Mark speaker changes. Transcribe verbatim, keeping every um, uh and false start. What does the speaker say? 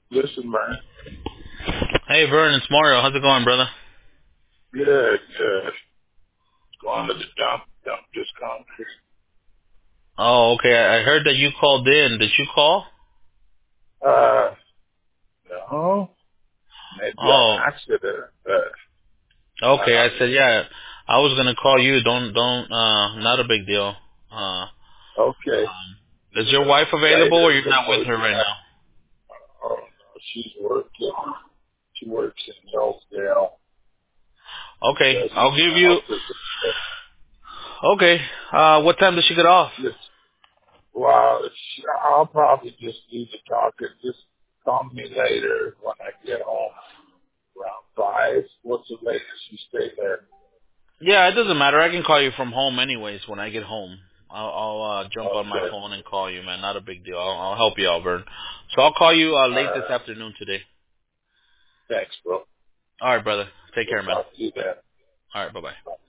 Speaker 1: Listen, man.
Speaker 2: Hey, Vern, it's Mario. How's it going, brother?
Speaker 1: Good, good. Going to the dump. Dump just conquered.
Speaker 2: Oh, okay. I I heard that you called in. Did you call?
Speaker 1: Uh, no. Maybe on
Speaker 2: Oh,
Speaker 1: accident. Uh,
Speaker 2: okay.
Speaker 1: uh,
Speaker 2: I said, yeah. I was gonna call you. Don't, don't. Uh, not a big deal. Uh,
Speaker 1: okay.
Speaker 2: is your wife available, or
Speaker 1: Later,
Speaker 2: you're not with
Speaker 1: suppose
Speaker 2: her
Speaker 1: you
Speaker 2: right
Speaker 1: have,
Speaker 2: now?
Speaker 1: oh, no, she's working. She works in Hillsdale.
Speaker 2: Okay,
Speaker 1: Does
Speaker 2: I'll give
Speaker 1: some
Speaker 2: you.
Speaker 1: houses. Uh,
Speaker 2: Okay. Uh, what time does she get off?
Speaker 1: Just, well, she, I'll probably just do the talking. Just call me later when I get home around five. What's the latest you stay there?
Speaker 2: Yeah, it doesn't matter. I can call you from home anyways when I get home. I'll, I'll uh, jump on my
Speaker 1: Okay.
Speaker 2: phone and call you, man. Not a big deal. I'll, I'll help you out, Vern. So I'll call you uh,
Speaker 1: All
Speaker 2: late this
Speaker 1: right.
Speaker 2: afternoon today.
Speaker 1: Thanks, bro.
Speaker 2: All right, brother. Take
Speaker 1: We'll
Speaker 2: care, man.
Speaker 1: talk to you then.
Speaker 2: All right, bye-bye.